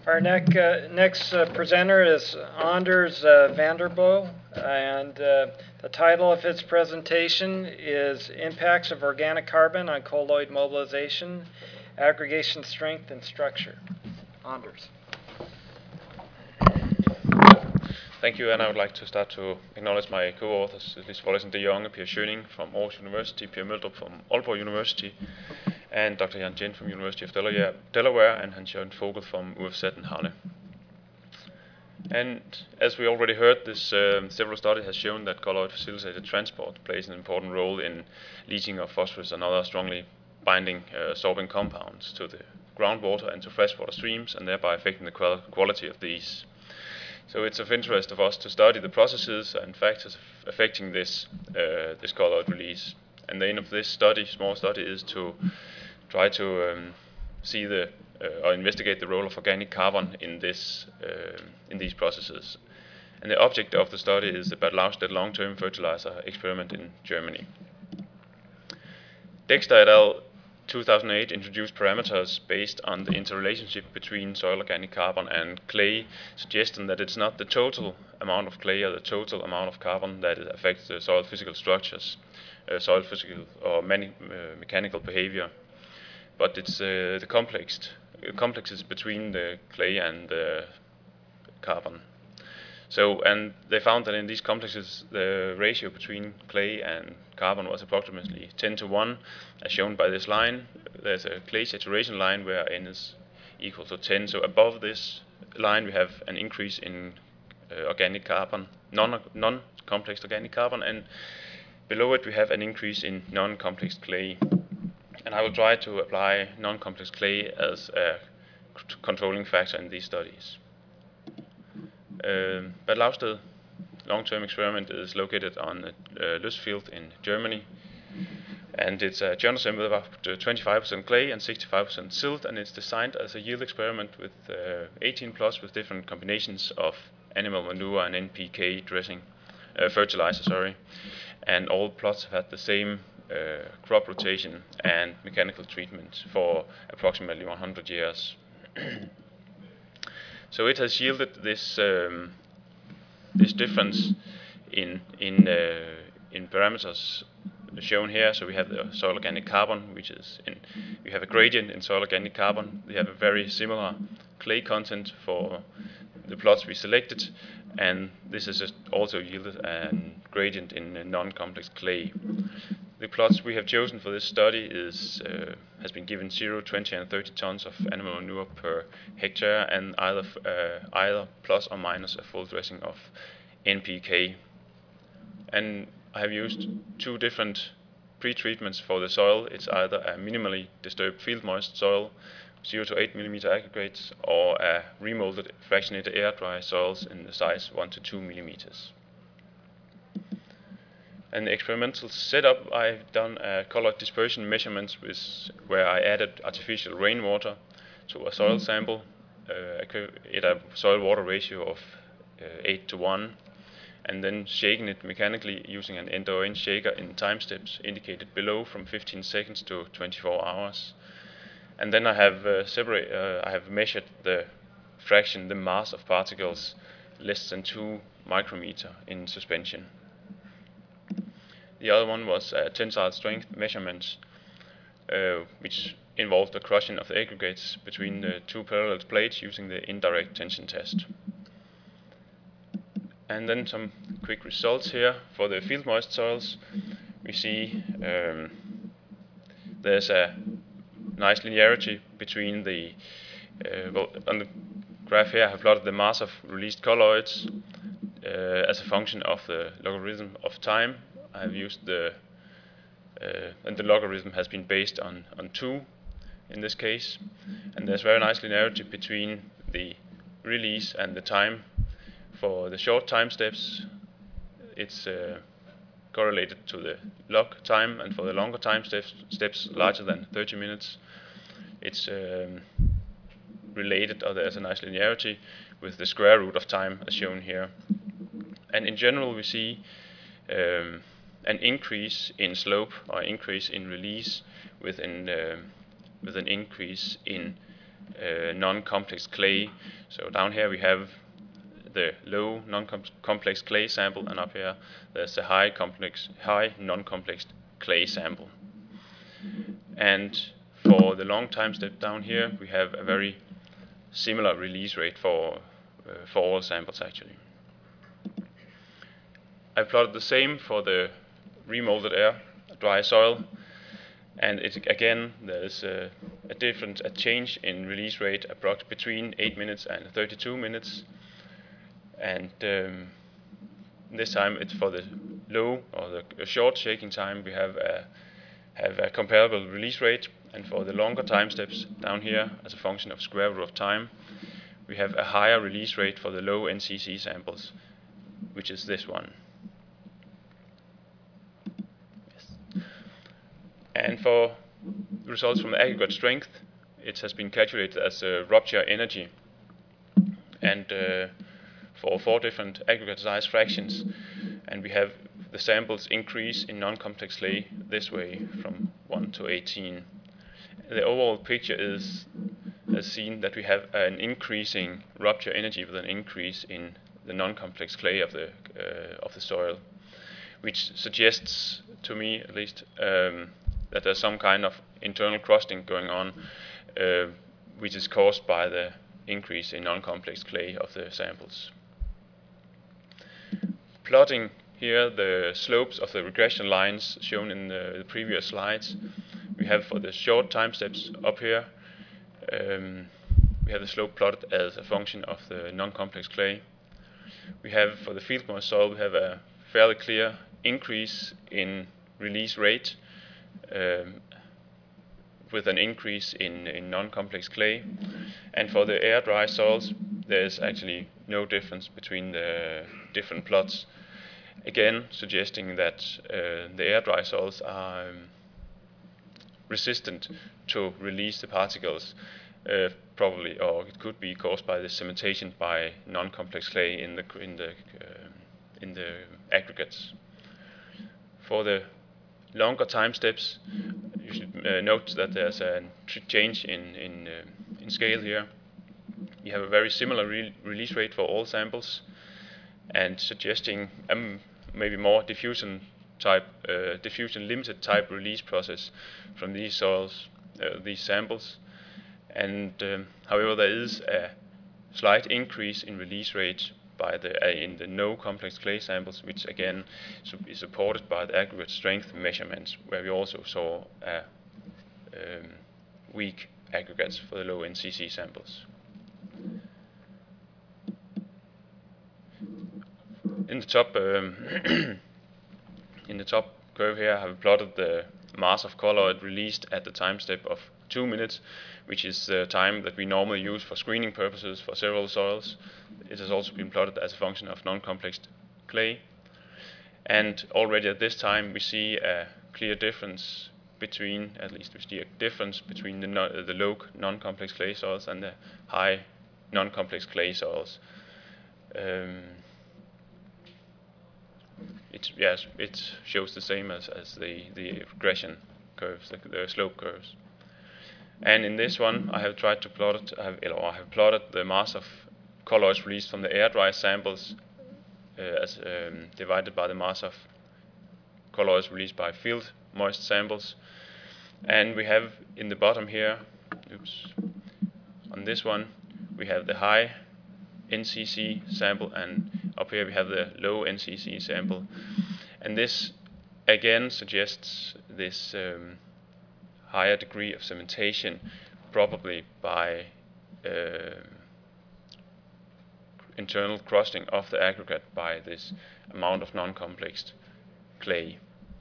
Our next presenter is Anders Vanderbo, and the title of his presentation is Impacts of Organic Carbon on Colloid Mobilization, Aggregation Strength and Structure. Anders. Thank you, and I would like to start to acknowledge my co-authors, Lise Wollesen de Jonge, Per Schöning from Aarhus University, Per Møldrup from Aalborg University, and Dr. Jan Jen from University of Delaware, and Hans-Jørgen Vogel from UFZ in Halle. And as we already heard, this several studies has shown that colloid-facilitated transport plays an important role in leaching of phosphorus and other strongly binding sorbent compounds to the groundwater and to freshwater streams, and thereby affecting the quality of these. So it's of interest of us to study the processes and factors affecting this colloid release. And the aim of this small study, is to try to see or investigate the role of organic carbon in these processes. And the object of the study is the Bad Laustedt long-term fertilizer experiment in Germany. Dexter et al. 2008 introduced parameters based on the interrelationship between soil organic carbon and clay, suggesting that it's not the total amount of clay or the total amount of carbon that affects the soil physical structures, soil physical or mechanical behavior, but it's the complexes between the clay and the carbon. So, and they found that in these complexes, the ratio between clay and carbon was approximately 10 to 1, as shown by this line. There's a clay saturation line where N is equal to 10. So above this line, we have an increase in organic carbon, non-complex organic carbon, and below it we have an increase in non-complex clay. And I will try to apply non-complex clay as a controlling factor in these studies. Bad Laustedt long-term experiment is located on Lustfield in Germany, and it's a germ with about 25% clay and 65% silt, and it's designed as a yield experiment with 18 plots with different combinations of animal manure and NPK fertilizer, and all plots have had the same crop rotation and mechanical treatment for approximately 100 years. So it has yielded this difference in parameters shown here. So we have the soil organic carbon, we have a gradient in soil organic carbon. We have a very similar clay content for the plots we selected, and this has also yielded a gradient in non-complex clay. The plots we have chosen for this study has been given 0, 20, and 30 tons of animal manure per hectare, and either plus or minus a full dressing of NPK. And I have used two different pre-treatments for the soil. It's either a minimally disturbed field moist soil, 0 to 8 millimeter aggregates, or a remolded fractionated air dry soils in the size 1 to 2 millimeters. And the experimental setup, I've done color dispersion measurements where I added artificial rainwater to a soil sample at a soil water ratio of 8 to 1, and then shaking it mechanically using an end-to-end shaker in time steps indicated below from 15 seconds to 24 hours. And then I have I have measured the fraction, the mass of particles less than 2 micrometer in suspension. The other one was a tensile strength measurement, which involved the crushing of the aggregates between the two parallel plates using the indirect tension test. And then some quick results here for the field moist soils. We see there's a nice linearity between on the graph here I have plotted the mass of released colloids as a function of the logarithm of time. I have used and the logarithm has been based on 2 in this case, and there's very nice linearity between the release and the time. For the short time steps, it's correlated to the log time, and for the longer time steps larger than 30 minutes, it's related, or there's a nice linearity with the square root of time as shown here. And in general, we see an increase in slope or increase in release with an increase in non-complex clay. So down here we have the low non-complex clay sample, and up here there's a high non-complex clay sample. And for the long time step down here, we have a very similar release rate for all samples actually. I've plotted the same for the remolded air dry soil, and again there's a change in release rate between 8 minutes and 32 minutes, and this time it's for the low or the short shaking time we have a comparable release rate, and for the longer time steps down here as a function of square root of time we have a higher release rate for the low NCC samples, which is this one. And for results from the aggregate strength, it has been calculated as a rupture energy, and for 4 different aggregate size fractions, and we have the samples increase in non-complex clay this way from 1 to 18. The overall picture is as seen that we have an increasing rupture energy with an increase in the non-complex clay of the soil, which suggests to me at least that there's some kind of internal crusting going on, which is caused by the increase in non-complex clay of the samples. Plotting here the slopes of the regression lines shown in the previous slides, we have for the short time steps up here, we have the slope plotted as a function of the non-complex clay. We have for the field moist soil, we have a fairly clear increase in release rate with an increase in non-complex clay, and for the air dry soils there's actually no difference between the different plots, again suggesting that the air dry soils are resistant to release the particles, probably, or it could be caused by the cementation by non-complex clay in the aggregates. For the longer time steps, you should note that there's a change in scale here. You have a very similar release rate for all samples, and suggesting maybe more diffusion limited type release process from these soils, these samples. And however, there is a slight increase in release rate by in the no complex clay samples, which again is supported by the aggregate strength measurements, where we also saw weak aggregates for the low NCC samples. In the top in the top curve here, I have plotted the mass of colloid released at the time step of 2 minutes, which is the time that we normally use for screening purposes for several soils. It has also been plotted as a function of non-complex clay, and already at this time we see a clear difference between, the low non-complex clay soils and the high non-complex clay soils. It shows the same as the regression curves, the slope curves. And in this one, I have tried to plot it. I have plotted the mass of colloids released from the air dry samples as divided by the mass of colloids released by field moist samples. And we have in the bottom here, on this one, we have the high NCC sample, and up here we have the low NCC sample. And this again suggests this higher degree of cementation, probably by internal crusting of the aggregate by this amount of non-complex clay.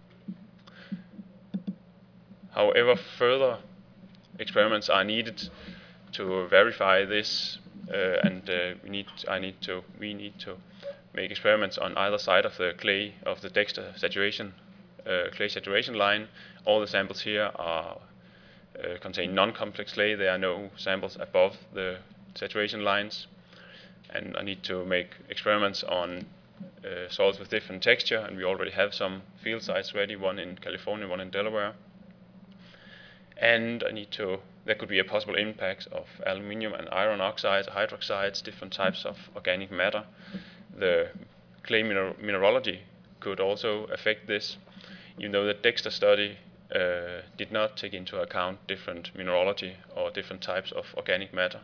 However, further experiments are needed to verify this, and we need to make experiments on either side of the clay, of the dexter saturation, clay saturation line. All the samples here are contain non-complex clay. There are no samples above the saturation lines, and I need to make experiments on soils with different texture, and we already have some field sites ready, one in California, one in Delaware. And there could be a possible impact of aluminium and iron oxides, hydroxides, different types of organic matter. The clay mineralogy could also affect this, even though the Dexter study did not take into account different mineralogy or different types of organic matter.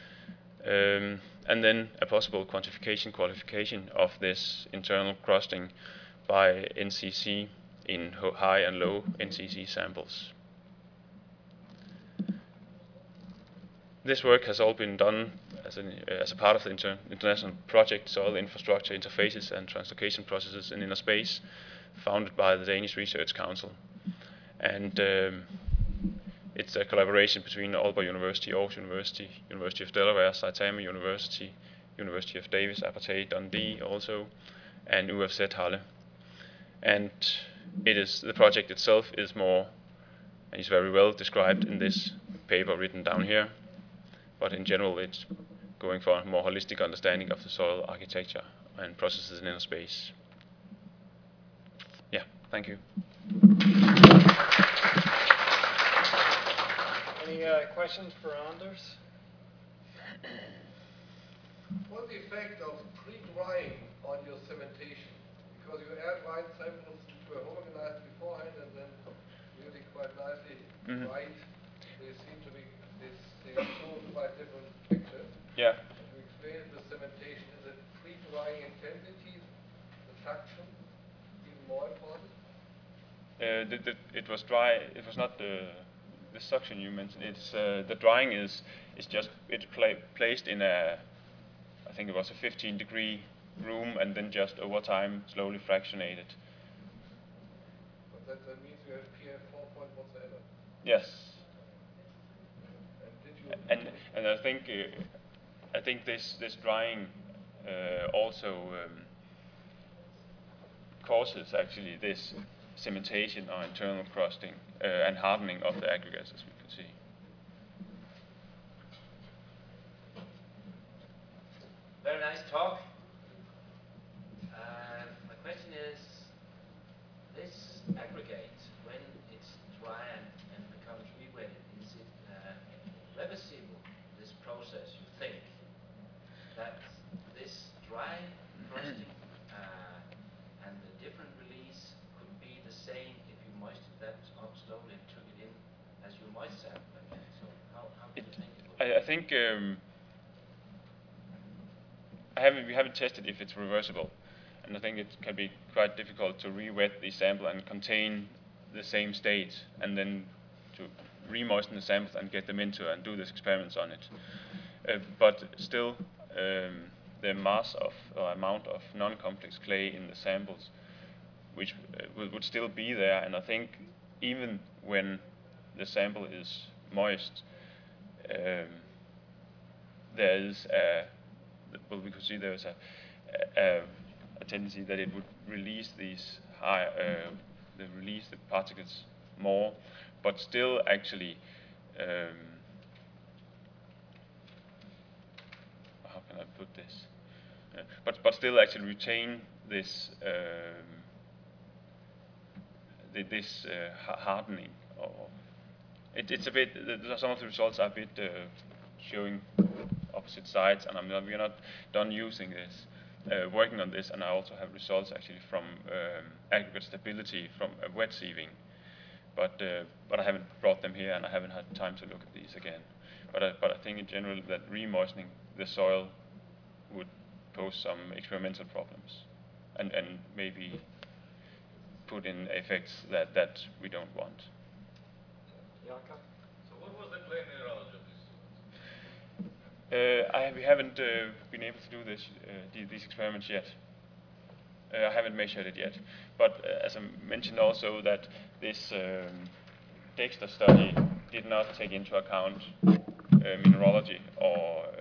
And then a possible qualification of this internal crusting by NCC in high and low NCC samples. This work has all been done as a part of the international project Soil Infrastructure Interfaces and Translocation Processes in Inner Space, founded by the Danish Research Council. And it's a collaboration between Aalborg University, Aarhus University, University of Delaware, Saitama University, University of Davis, Apartheid, Dundee also, and UFZ Halle. And the project itself is more, and is very well described in this paper written down here. But in general, it's going for a more holistic understanding of the soil architecture and processes in inner space. Yeah, thank you. Any questions for Anders? What's the effect of pre-drying on your cementation? Because you air dried samples were homogenized beforehand and then really quite nicely dried. They seem to be show quite different pictures. Yeah. To explain the cementation, is it pre-drying intensity, the suction, even more important? It was dry. It was not the suction you mentioned. It's the drying is just placed in a, I think it was a 15-degree room, and then just over time slowly fractionated. But that means you have pH 4 point whatsoever. Yes. And I think this drying also causes actually this cementation or internal crusting and hardening of the aggregates, as we can see. Very nice talk. My question is, this aggregate, when it's dry and becomes re-wetted, is it reversible, this process, you think? That this dry crusting and the different release could be the same if you moistened that up slowly and took it in as you moist sample again. So how do you think it would? I think we haven't tested if it's reversible, and I think it can be quite difficult to re-wet the sample and contain the same state, and then to re-moisten the samples and get them into and do these experiments on it. But still, the mass of or amount of non-complex clay in the samples, which would still be there, and I think even when the sample is moist, there is we could see there is a tendency that it would release these release the particles more, but still actually how can I put this? But still actually retain this hardening. Or it's a bit. Some of the results are a bit showing opposite sides, and we're not done using this, working on this, and I also have results actually from aggregate stability from wet sieving, but I haven't brought them here, and I haven't had time to look at these again. But I think in general that re-moistening the soil would pose some experimental problems, and maybe put in effects that we don't want. Jakob? So what was the clay mineralogy of this? We haven't been able to do these experiments yet. I haven't measured it yet. But as I mentioned also that this Dexter study did not take into account mineralogy or